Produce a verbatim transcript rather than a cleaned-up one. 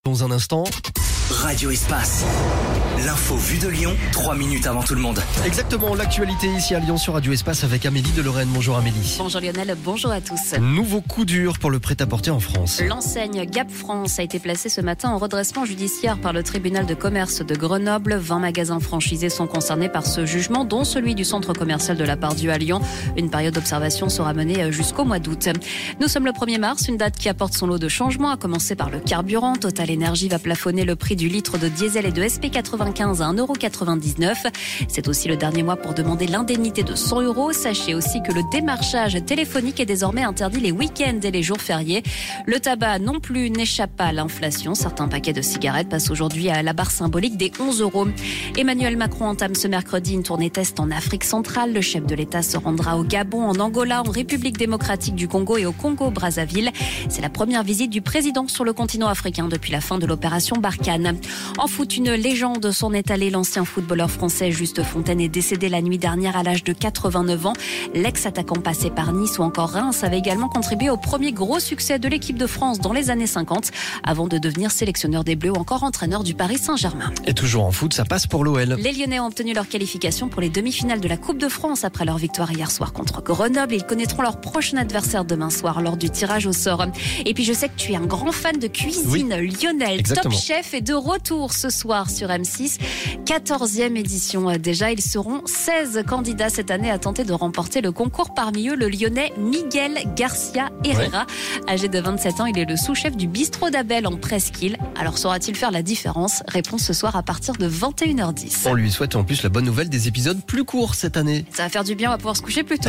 Dans un instant. Radio Espace. L'info vue de Lyon, trois minutes avant tout le monde. Exactement, l'actualité ici à Lyon sur Radio Espace avec Amélie de Lorraine. Bonjour Amélie. Bonjour Lionel, bonjour à tous. Nouveau coup dur pour le prêt-à-porter en France. L'enseigne Gap France a été placée ce matin en redressement judiciaire par le tribunal de commerce de Grenoble. vingt magasins franchisés sont concernés par ce jugement, dont celui du centre commercial de la Part-Dieu à Lyon. Une période d'observation sera menée jusqu'au mois d'août. Nous sommes le premier mars, une date qui apporte son lot de changements, à commencer par le carburant. Total Énergie va plafonner le prix du litre de diesel et de S P quatre-vingt-quinze à un euro quatre-vingt-dix-neuf. C'est aussi le dernier mois pour demander l'indemnité de cent euros. Sachez aussi que le démarchage téléphonique est désormais interdit les week-ends et les jours fériés. Le tabac non plus n'échappe pas à l'inflation. Certains paquets de cigarettes passent aujourd'hui à la barre symbolique des onze euros. Emmanuel Macron entame ce mercredi une tournée test en Afrique centrale. Le chef de l'État se rendra au Gabon, en Angola, en République démocratique du Congo et au Congo-Brazzaville. C'est la première visite du président sur le continent africain depuis la fin de l'opération Barkhane. En foot, une légende s'en est allée. L'ancien footballeur français Juste Fontaine est décédé la nuit dernière à l'âge de quatre-vingt-neuf ans. L'ex-attaquant passé par Nice ou encore Reims avait également contribué au premier gros succès de l'équipe de France dans les années cinquante, avant de devenir sélectionneur des Bleus ou encore entraîneur du Paris Saint-Germain. Et toujours en foot, ça passe pour l'O L. Les Lyonnais ont obtenu leur qualification pour les demi-finales de la Coupe de France après leur victoire hier soir contre Grenoble. Ils connaîtront leur prochain adversaire demain soir lors du tirage au sort. Et puis je sais que tu es un grand fan de cuisine, oui, Lionel. exactement. Top Chef est de retour ce soir sur M six. quatorzième édition déjà. Ils seront seize candidats cette année à tenter de remporter le concours. Parmi eux, le Lyonnais Miguel Garcia Herrera. Ouais. Âgé de vingt-sept ans, il est le sous-chef du bistrot d'Abel en Presqu'île. Alors saura-t-il faire la différence? Réponse ce soir à partir de vingt et une heures dix. On lui souhaite en plus la bonne nouvelle des épisodes plus courts cette année. Ça va faire du bien, on va pouvoir se coucher plus tôt.